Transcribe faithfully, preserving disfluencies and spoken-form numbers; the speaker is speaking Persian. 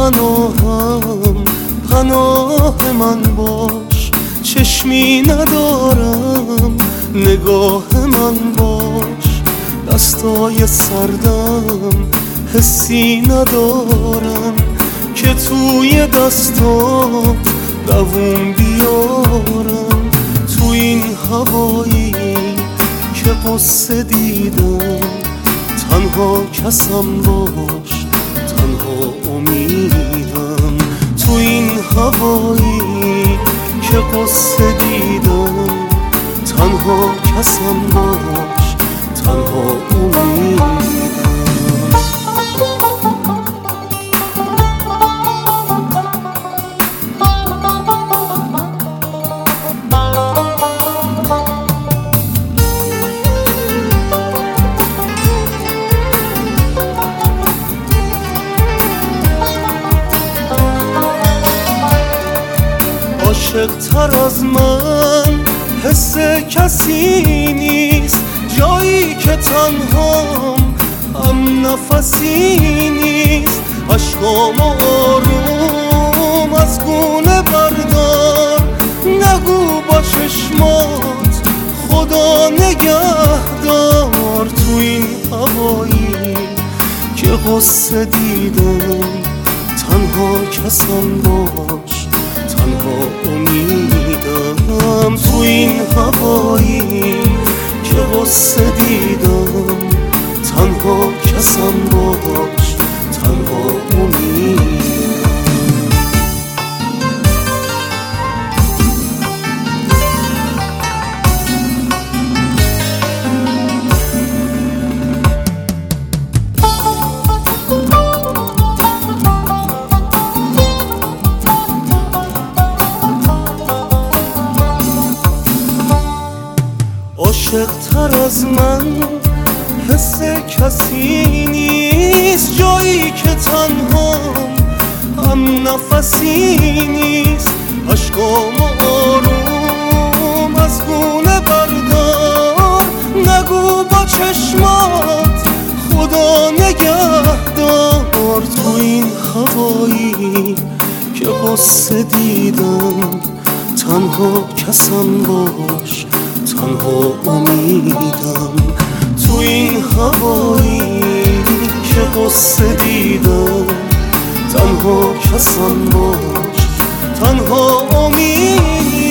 پناهم پناه من باش، چشمی ندارم نگاه من باش، دستای سردم حسی ندارم که توی دستام دووم بیارم. تو این هوایی که قصه دیدم، تنها کسم باش تنها امیدم. تو این هوایی که قصه دیدم، تنها کسم باش تنها امیدم. عاشق تر از من حس کسی نیست، جایی که تنهام هم نفسی نیست. عشقام آروم از گونه بردار، نگو با چشمات خدا نگهدار. تو این هوایی که قصه دیدم، تنها کسم باش تنها امیدم. تو این هوایی که قصه دیدم، تنها کسم باش تنها امیدم. عاشق تر از من حس کسی نیست، جایی که تنهام هم نفسی نیست. عشقام آروم از گونه بردار، نگو با چشمات خدا نگهدار. تو این هوایی که قصه دیدم، تنها کسم باش تنها امیدم. تو این هوایی که قصه دیدم، تنها کسم باش تنها امیدم.